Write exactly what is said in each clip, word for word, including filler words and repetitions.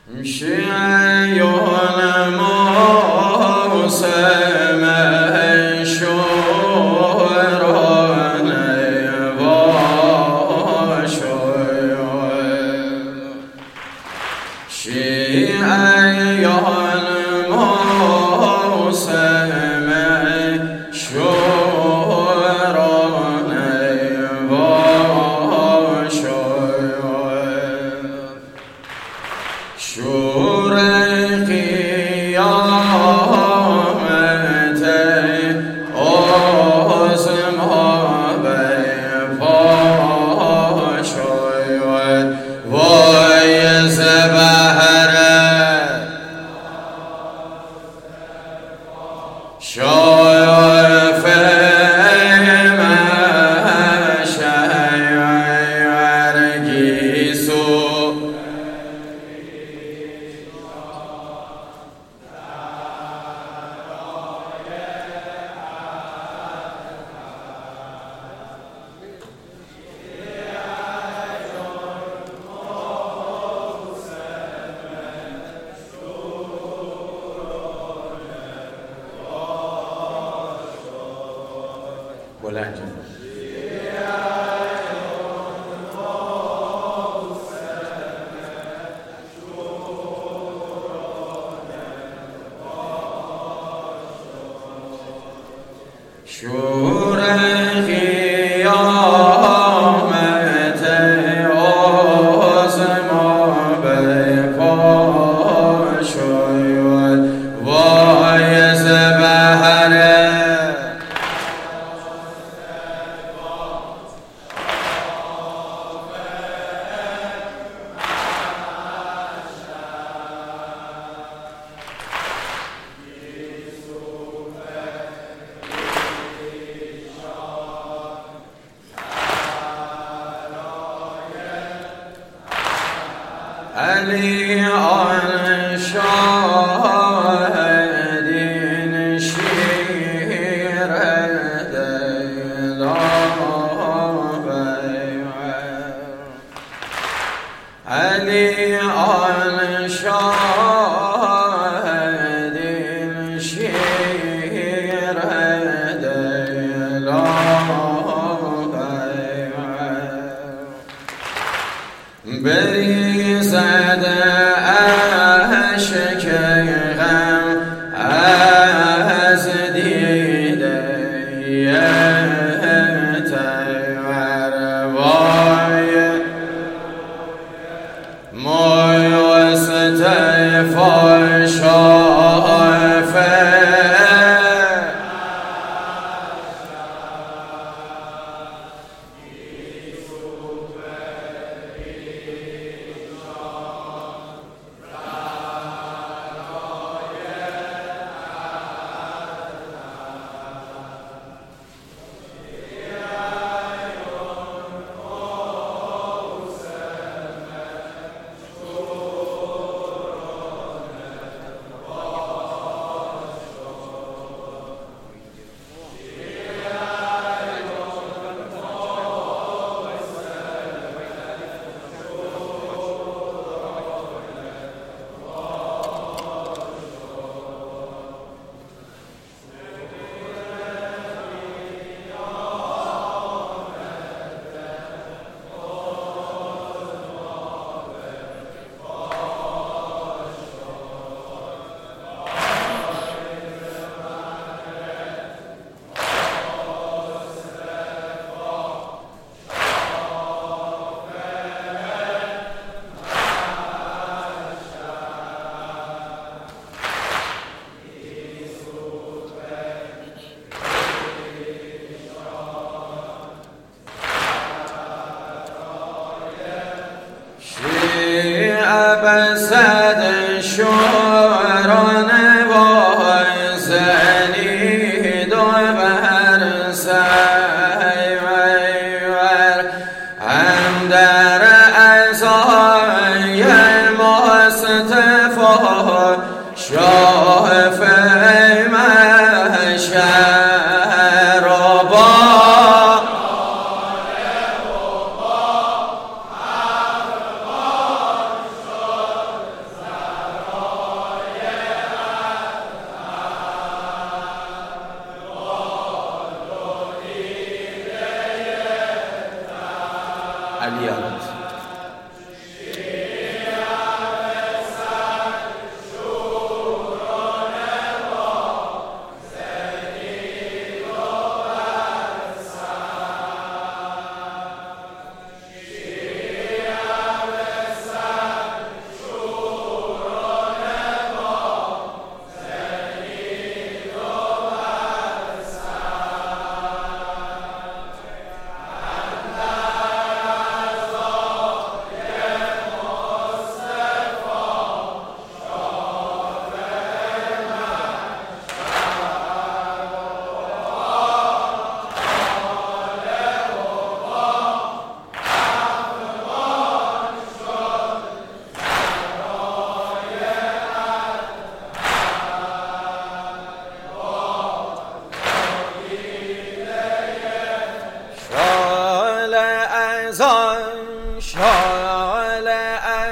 علی آن شاهدین شیر دلابه علی آن شاهدین شیر دلابه بریزد اشک غم از دیده تیروای مصطفی شافع بسد شوران وای زنید و بر سیور هم در ازای مصطفی شافع محشر و با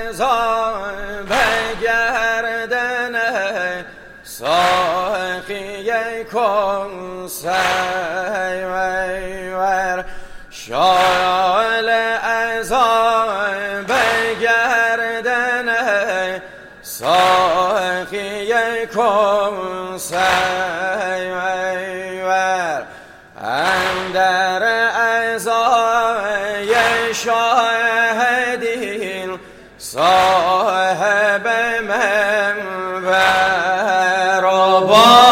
ازا بگردن ساقی کن سیور شال ازا بگردن ساقی کن سیور اندر ازای شاهدین صاحب منبر و با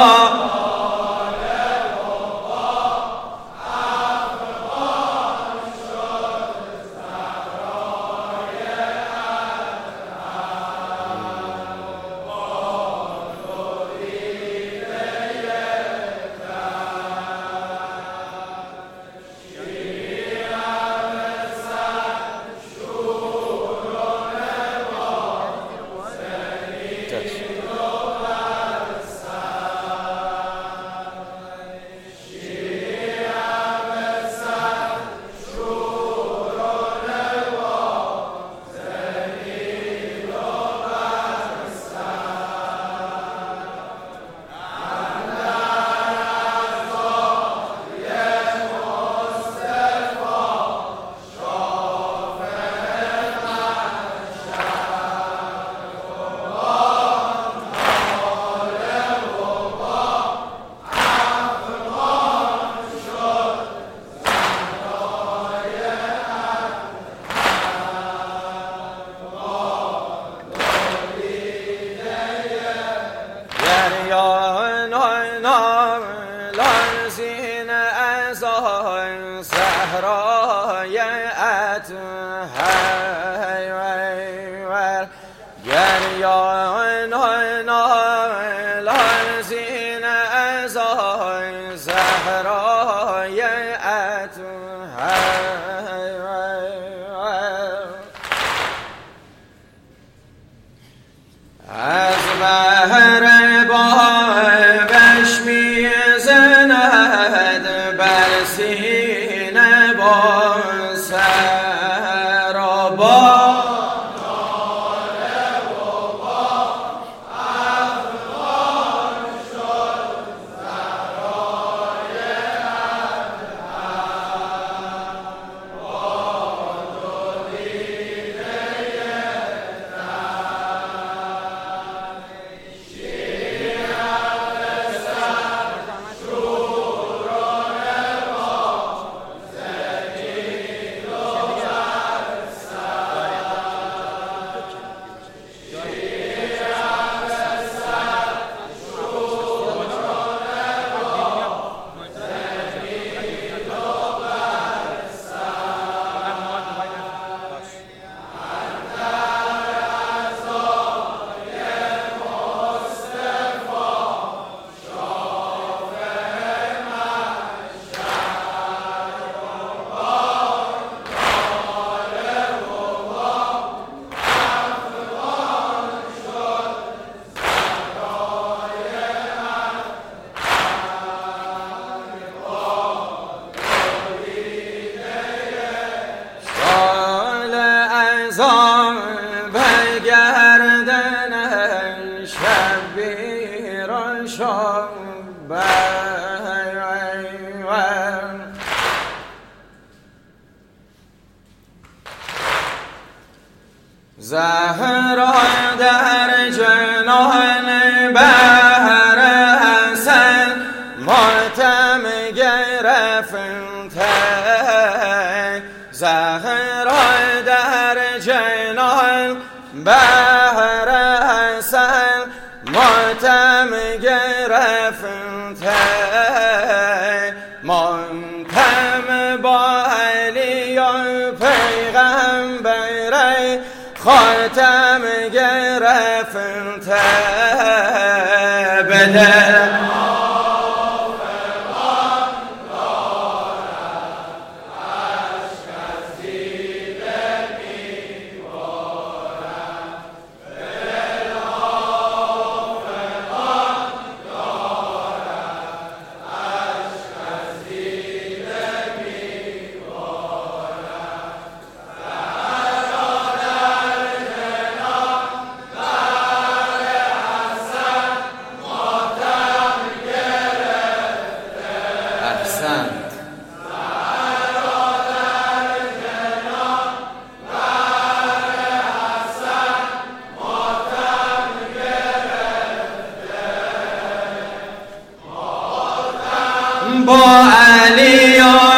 لرزین از آن صحرای اطهر گریان لرزین از آن صحرای اطهر از بحر بابش میزند بر سینه با سر و با ناله و با افغان شد سرای ابهر باد و دیده بگردن شبیران شب زهرا در جنان بحر حسن ماتم گرفته زهرا در جنان بحر حسن ماتم گرفته ماتم با علی و پیغمبر خاتم گرفته بده با علی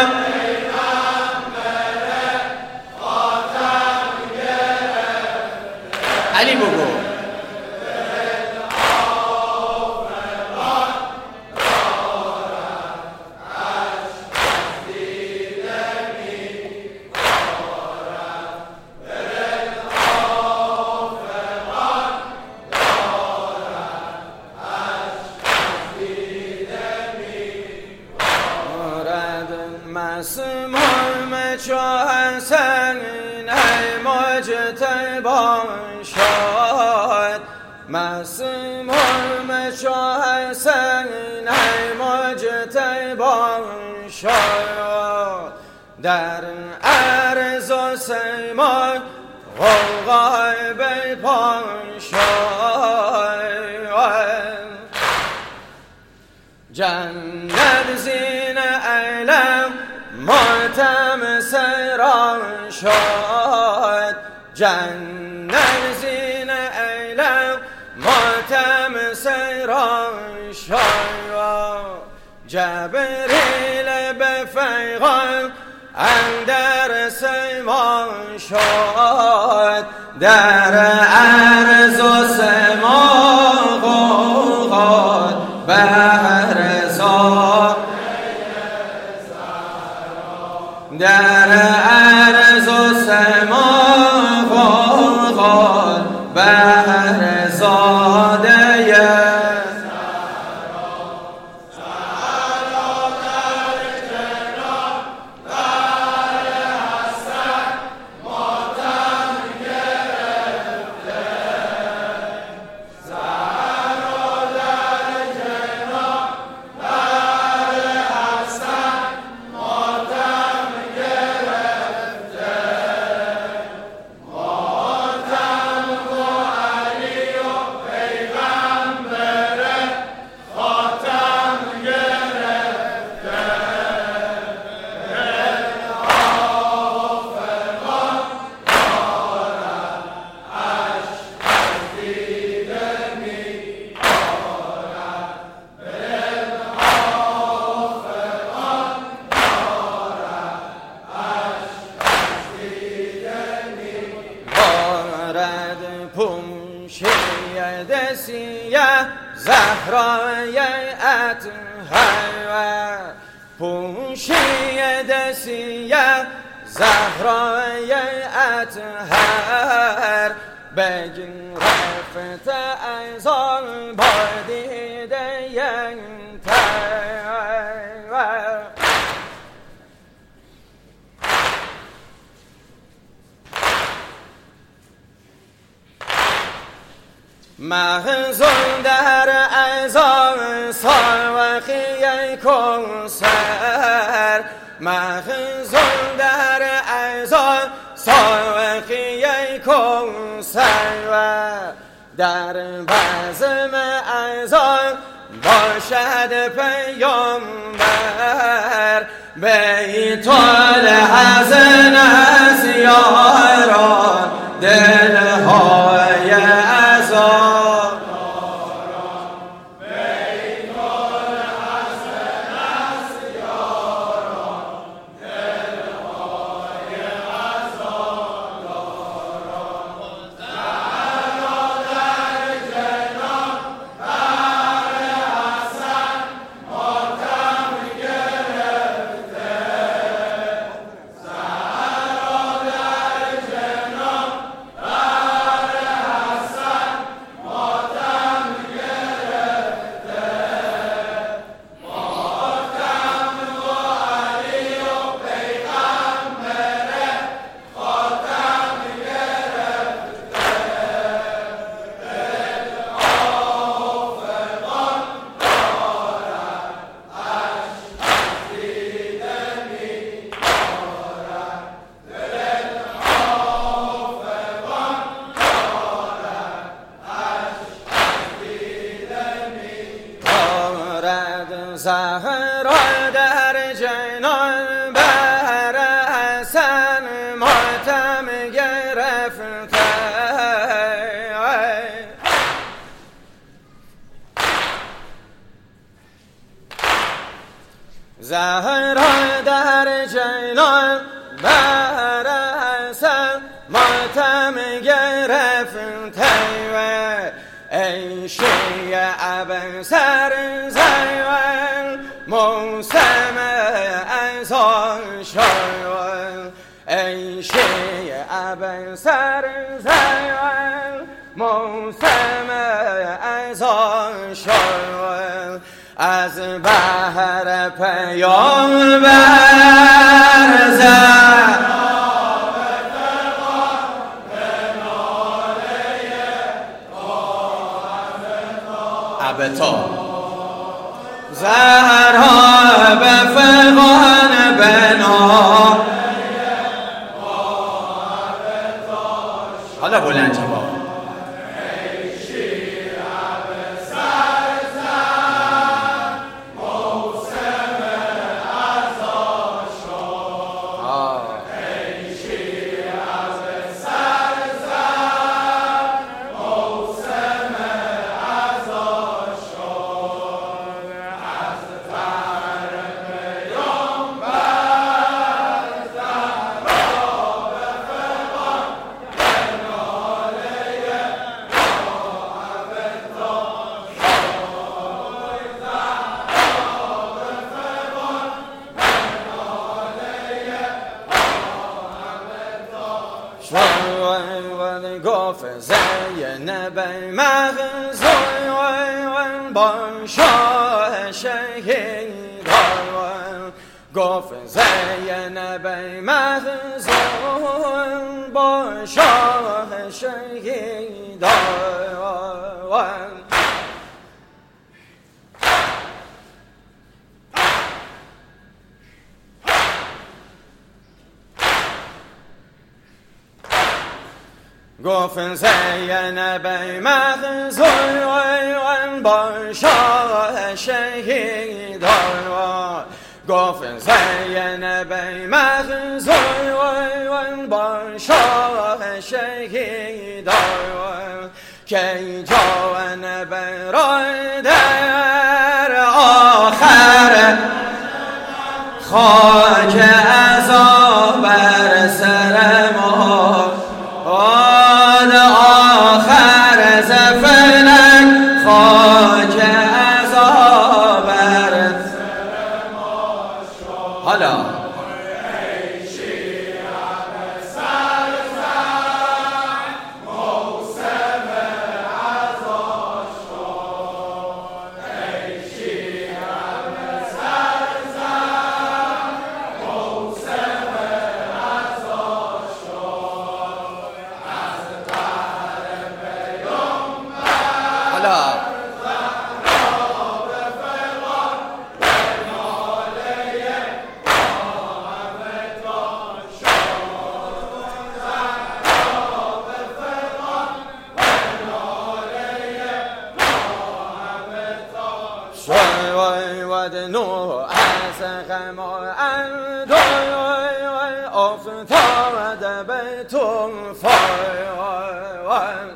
علی بگو مسموم چو حسن ای مجتبی شد مسموم چو حسن ای مجتبی شد در عرض و سما غوغای بپا شد جنت زین علم ماتم سران شد جنت زین علم ماتم سران شد جبریل به فیغان اندر سما شد در عرض و سما غوغای بهر زا در عرض و سما غوغای بهر زاده پوشید سیه زهرای اطهر پوشید سیه زهرای اطهر بگین رفت از آن با دیده تر محزون در ازان ساوخی کوثر محزون در ازان ساوخی کوثر در بزم ازان باشد پیامبر بیت الحزن از یاران دلهای ازان زهرا در جنان بر حسن ماتم گرفته زهرا در جنان بر حسن ماتم گرفت ای شیعه سر زیون موسم ازان شد ای شیعه سر زیون موسم ازان شد از بحر پیامبر زد ابتا زهرا به فغان بنا حالا بلند جواب گفت زینب مغزوی با شاه شهیدان گفت زینب مغزوی با شاه شهیدان گفت زینب مغزوی با شاه شهیدان گفت زینب مغزوی با شاه شهیدان که جان برادر آخر خاک عزا بر سر ما آخر زفلک خاک عزا بر سر ما شد حالا ای شیعه سر زن موسم عزا شد ای شیعه سر زن موسم عزا شد از بحر پیامبر حالا ود نو از غم و اندوی افتاد به طوفان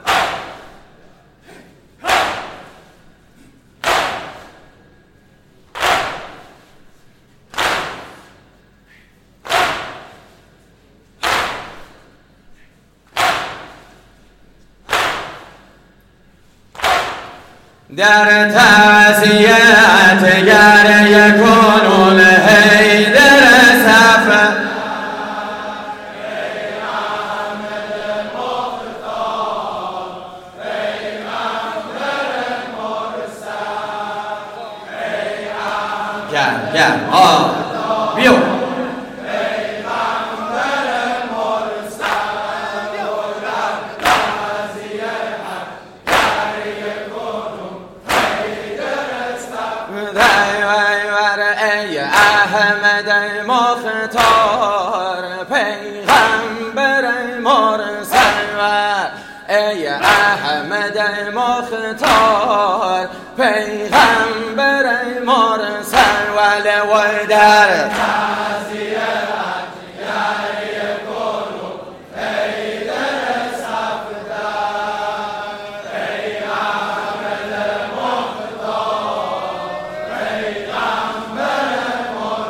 در تعزیت گریه کنون حیدر صفا ای احمد مختار ای احمد مرسل ای احمد گرم گرم آه بیو احمد مختار پیغمبر مرسل ای احمد مختار پیغمبر مرسل ولو در تعزیت گریه کنون حیدر صفدر ای احمد مختار پیغمبر مرسل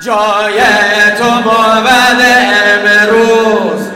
جای تو بود امروز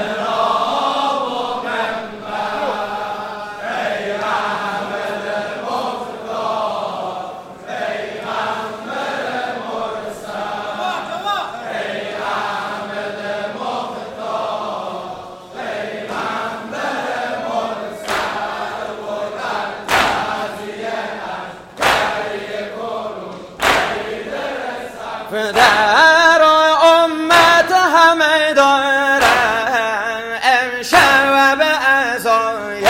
در امت همه دارن امشب عزای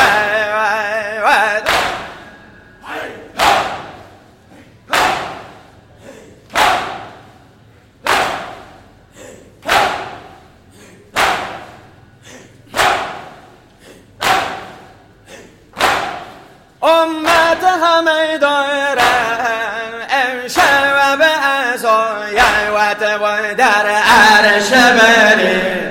امت همه دارن امشب عزای و در عرش بری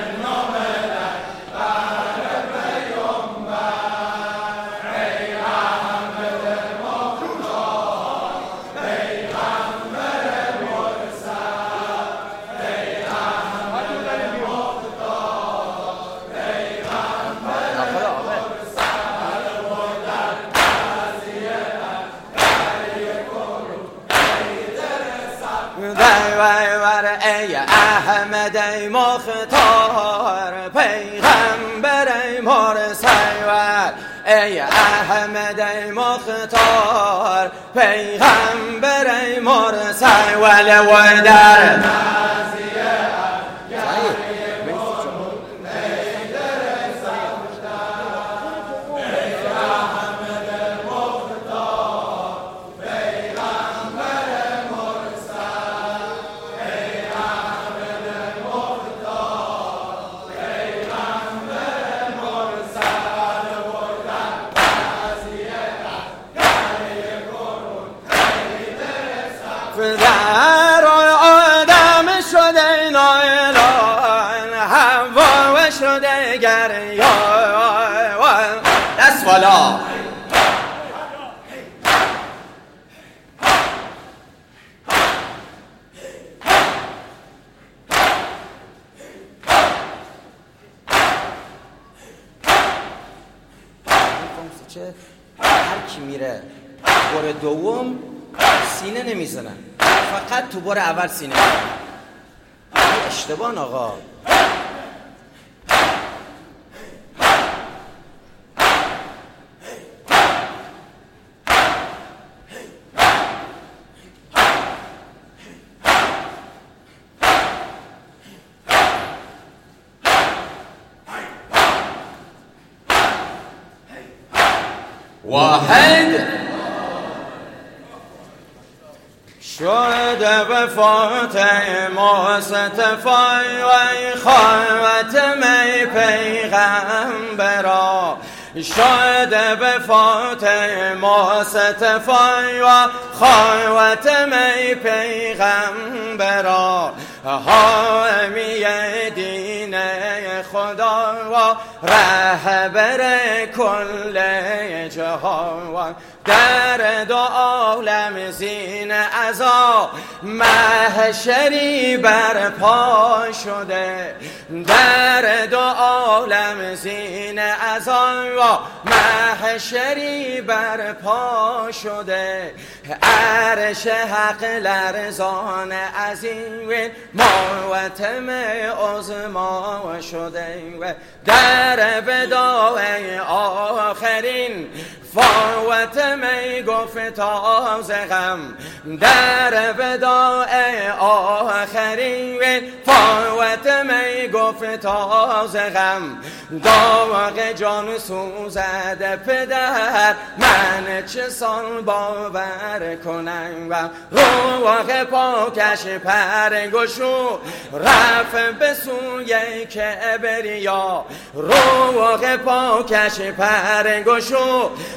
ای احمد ای مختار پیغمبر ای مرسل ای احمد ای مختار پیغمبر ای مرسل و در در آدم شده نایلان هوا شده گریان دست بالا هر کی میره بار دوم سینه نمیزنن فقط تو بار اول سینه میزنن اشتباه آقا واحد شده به فاطمه ستفای و خاتمه پیغمبرا شده به فاطمه ستفای و خاتمه پیغمبرا حامی دین خدا و رهبر کل جهان در دو عالم زین عزا محشری برپا شده در دو عالم زین عزا محشری برپا شده عرش حق لرزان عظیم ماتم عظما شده در بدای آخرین فاطمه گفت تازه غم در بدای آخرین فاطمه گفت تازه غم داغ جان سوزد پدر من چه سال باور کنم و روح پاکش پرگشو رفت به سوی کبریا روح پاکش پرگشو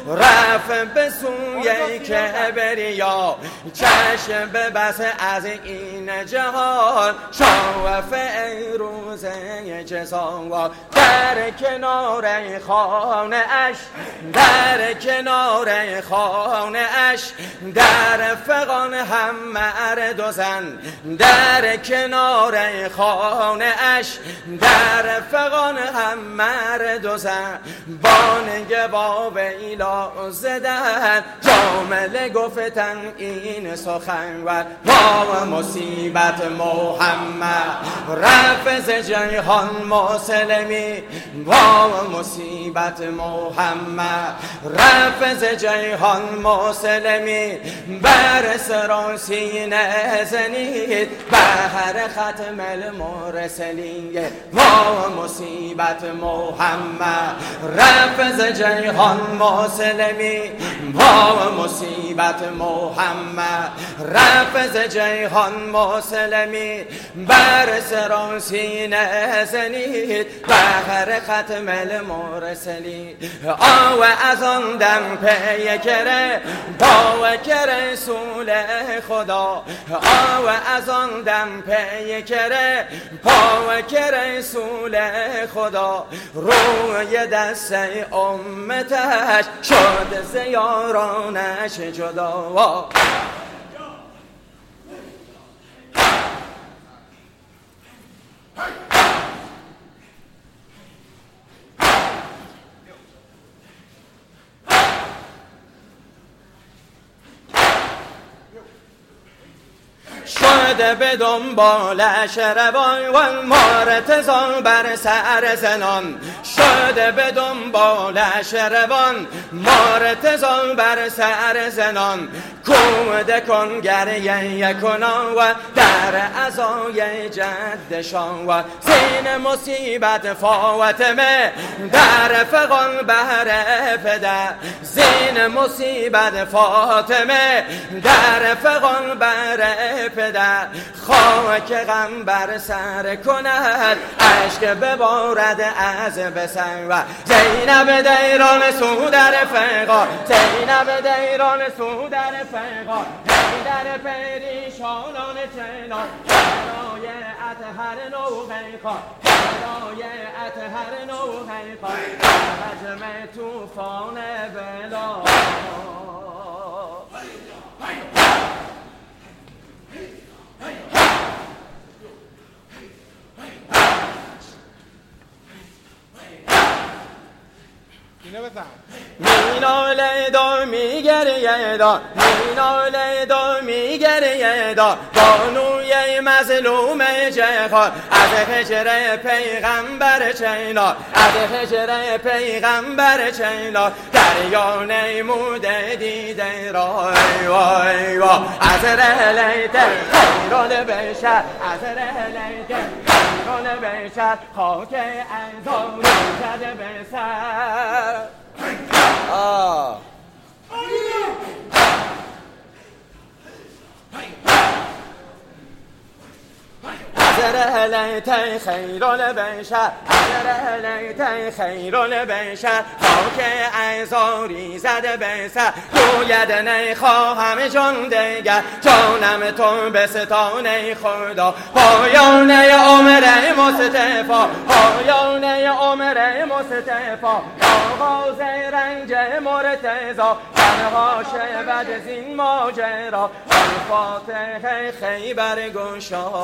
رفت به سوی کبریا چشم ببست از این جهان شاه فیروز جزا در کنار خانه اش در کنار خانه اش در فغان هم مرد و زن در کنار خانه اش در فغان هم مرد و زن بانگ با ویلا زدن جامله گفتن این سخن و با مصیبت محمد رفت ز جهان مسلمی با مصیبت محمد رفت ز جهان مسلمی بر سر سینه زنید بهر ختم المرسلین با مصیبت محمد رفت ز جهان مسلمی با مصیبت محمد رفت ز جهان مسلمی بر سر سینه زنید بهر ختم المرسلین آو از آن دم پیکره باوک رسول خدا آو از آن دم پیکره باوک رسول خدا روی دست امتش شد ز یارانش جدا شده به دنبالش روان و مرتضی بر سر زنان شده به دنبالش روان مرتضی بر سر زنان کومده کن گریه کنان و در عزای جدشان و زین مصیبت فاطمه در فغان بهر پدر زین مصیبت فاطمه در فغان بهر پدر خاک غم بر سر کند اشک ببارد از بسر و زینب دیران سو در فغان زینب دیران سو در فغان در پریشانان چنان برای اطهر نوحی خان برای اطهر نوحی خان حجم توفان بلا میناله دا میگریه دا میناله دا میگریه دا بانوی مظلوم جهان از هجر پیغمبر چینا از هجر پیغمبر چینا دریا نیموده دیده را وای وای از رهلیت خیران بشر از رهلیت خیران بشر خاک انزار زده به سر آه رهلیت خیران بشر رهلیت خیران بشر خاک انزاری زده به سر گوید نخواهم جان دیگر جانم تو به ستانه خدا پایانه عمر مصطفی پایانه عمر مصطفی آغاز رنج مرتضی تنها شود زین ماجرا الفاتح خیبر گشا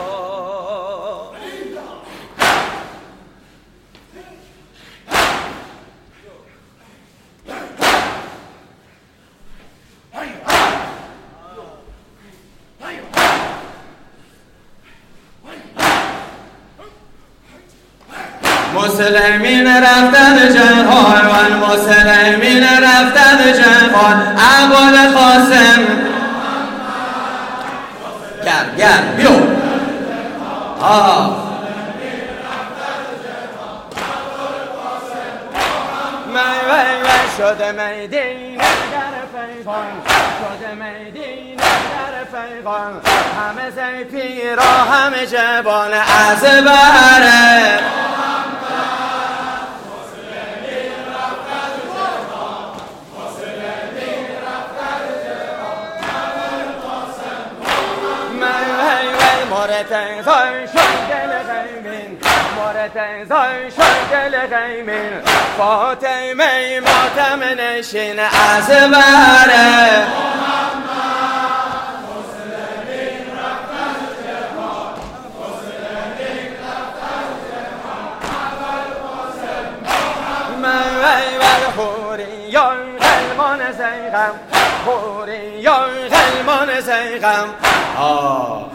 مسلمین رفتن جهان و مسلمین رفتن جهان ابوالقاسم گر گر بیو آه شده میدین در پیغان شده میدین در پیغان همه زی پیرا همه جوان از بهره مورد زای شدل غیمین مورد زای شدل غیمین فاطمه ماتم نشین از بره یا غلمان زیغم خوری یا غلمان زیغم آه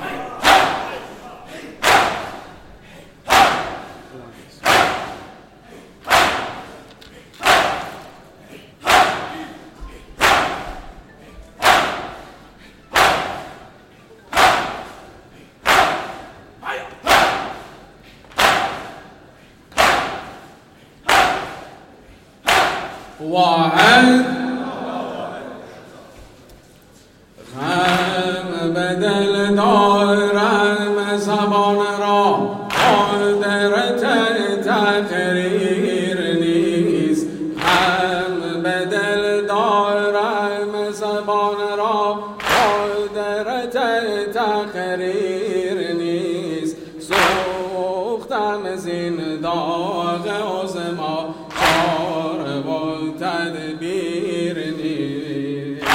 واحد غم بدل دارم زبان را قدرت تقریر نیست غم بدل دارم زبان را قدرت تقریر نیست سوختم زین داغ عظما تدبیر نیست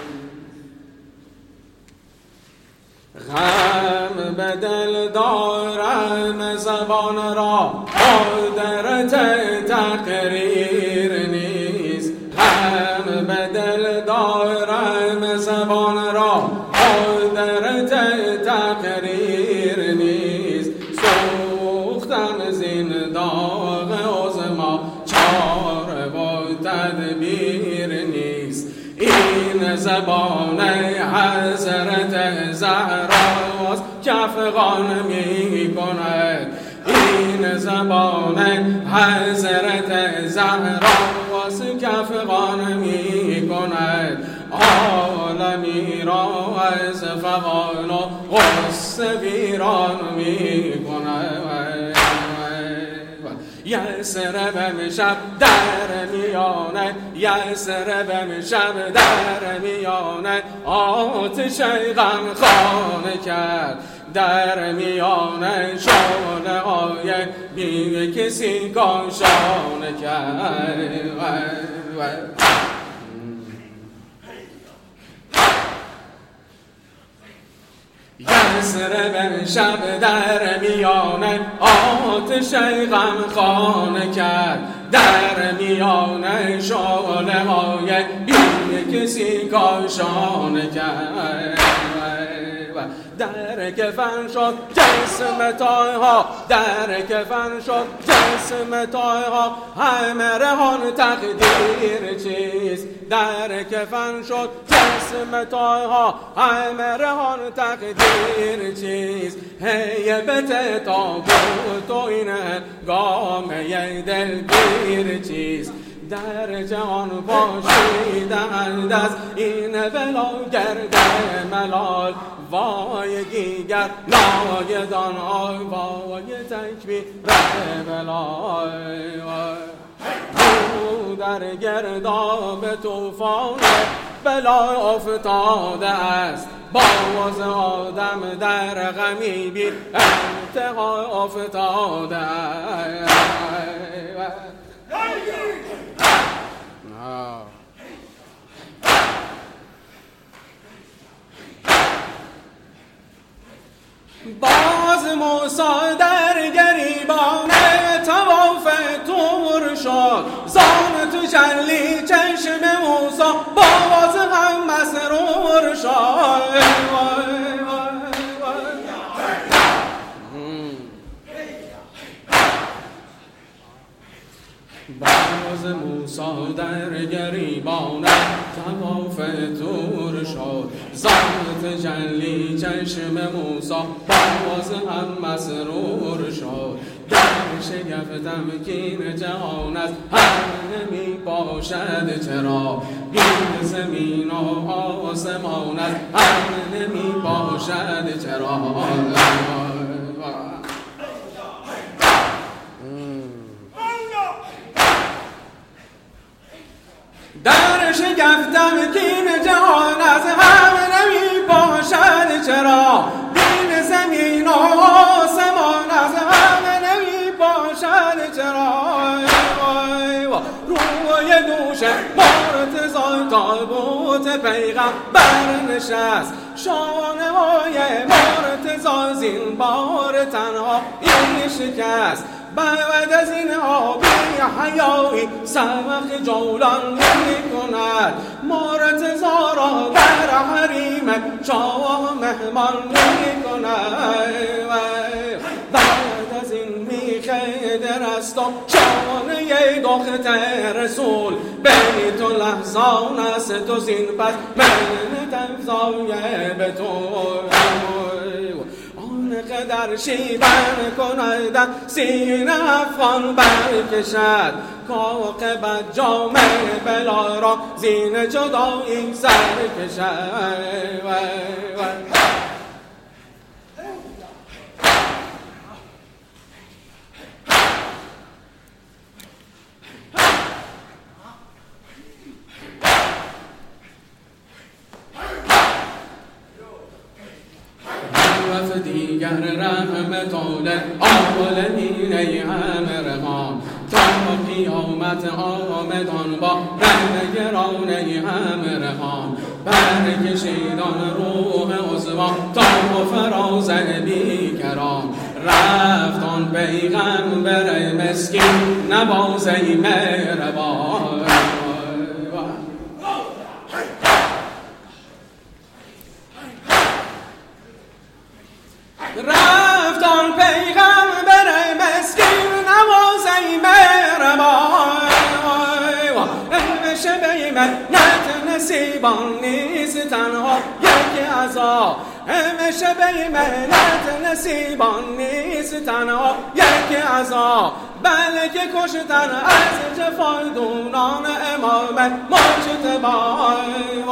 غم بدل دارم زبان را قدرت تقریر نیست غم بدل دارم زبان را قدرت تقریر نیست سوختن زین داغ عظما چاره و تدبیر نیست این زبان حضرت زهراست که افغان می کند این زبان حضرت زهراست که افغان می کند عالمی را از فغان و غصه ویران می کند یسربم شب در میانه یسربم شب در میانه آتش غم خانه کرد در میانه شانه های بی کسی کاشانه کرد یسربم شب در میانه آتش غم خانه کرد در میانه شعله های بی کسی کاشانه کرد در کفن شد جسم تایها در کفن شد جسم تایها همه رهان تقدیر چیست در کفن شد جسم تایها همه رهان تقدیر چیست هیبت تابوت و این گامه دلگیر چیست در جهان پاشیدند از این بلا گرد ملال وای گیگر ناگدان آی وای تکبیر بلای او در گرداب طوفان بلا افتاده است باز آدم در غمی بی انتها افتاده است باز موسی در گریبان طواف طور شد زان تجلی چشم موسی باز هم مسرور شد باز موسی در گریبان طواف طور شد زان تجلی چشم موسی باز هم مسرور شد در شگفت تمکین جهان است هر نمی باشد چرا بین زمین و آسمان است هر نمی باشد چرا در شگفتم کین جهان از هم نمی باشد چرا بین زمین تابوت پیغمبر نشست شانه‌های مرتضی زین بار تنها این شکست بعد از این آبی حیایی سبق جولان می کند مرتضی را در حریم شاه مهمان می کند بعد از این میخه درست و شانه دختر رسول بیت الاحزان است و زین پس من تفضای به تو قدر شیون کند سینه افغان برکشد کاقبت جامعه بلا را زین جدایی سر کشد دیگر رحمت عالمین ای همرهان تا قیامت آمدان با رحم گران ای همرهان برکشیدان روح عظما تا فراز بیکران رفتان پیغمبر مسکین نواز ای مهربان رفتان پیغمبر مسکین نوازی مهربان شبه منت نصیبان نیست تنها یکی عذاب شبه منت نصیبان نیست تنها یکی عذاب بلکه کشتن از جفای دونان امام مجتبی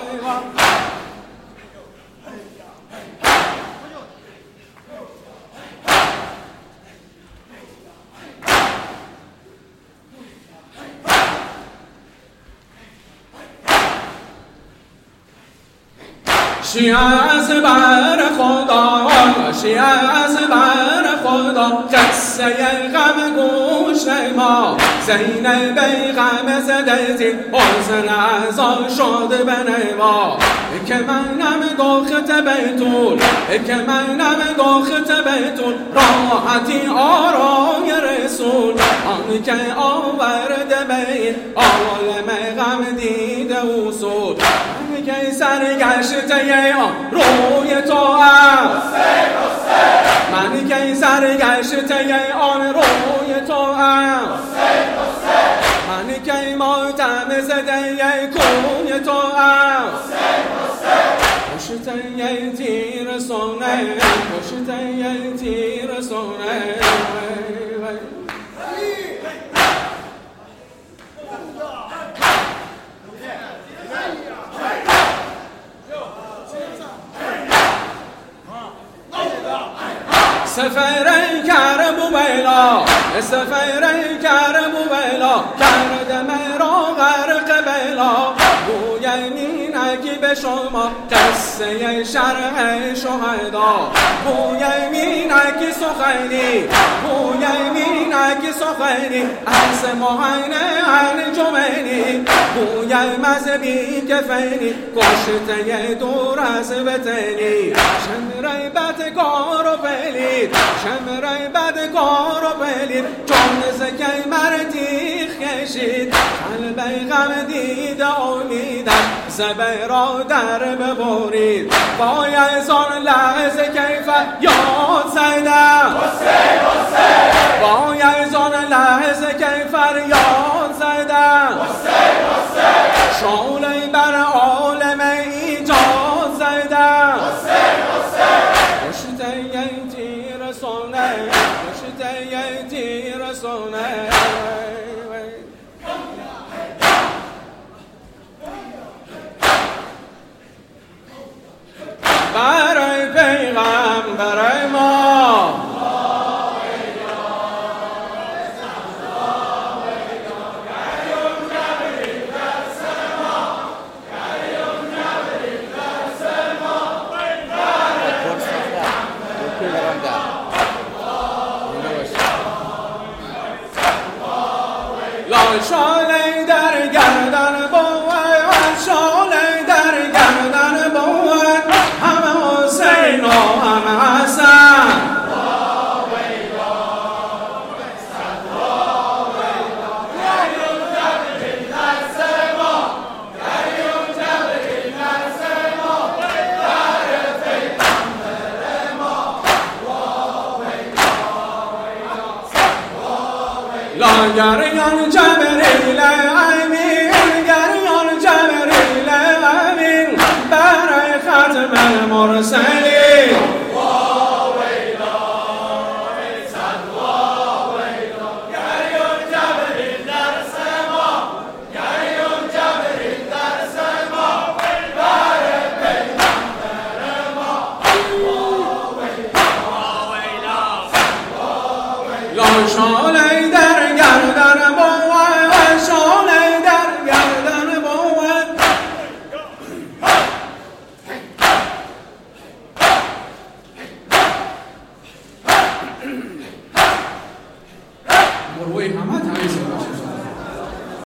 شیعه از بر خدا شیعه از بر خدا قصه غم گوش ما زینب غم زده زین حسن ازا شد بنوا که منم داخت بیتون که منم داخت بیتون راحتی آرای رسول آن که آورده بین عالم غم دیده اصول که سرگشته روی تو است من که سرگشته آن روی تو است من که ماتم زده کوی تو است کشته تیر سونه کشته تیر سونه سفر کرب و بلا سفر کرب و بلا کرد مرا غرق بلا گوی مینگی به شما قصه شرح شهدا گوی مینگی سخنی گوی مینگی سخنی از مهینه هر جمعینی گوی مذبی کفینی کشته دور از وطنی شمره بدگار و بلید شمره بدگار و بلید چون زکی مردیخ کشید قلب غم دیده امیدش زبه را در ببرید باید آن لحظه کیف یاد زدم باید آن لحظه کیف یاد زدم شعله بر عالم ایجاد زدم کشته یه تیر سونه کشته یه تیر سونه برای پیغمبر ما لا گریان جبریل امین گریان جبریل امین برای ختم المرسلین لا شاله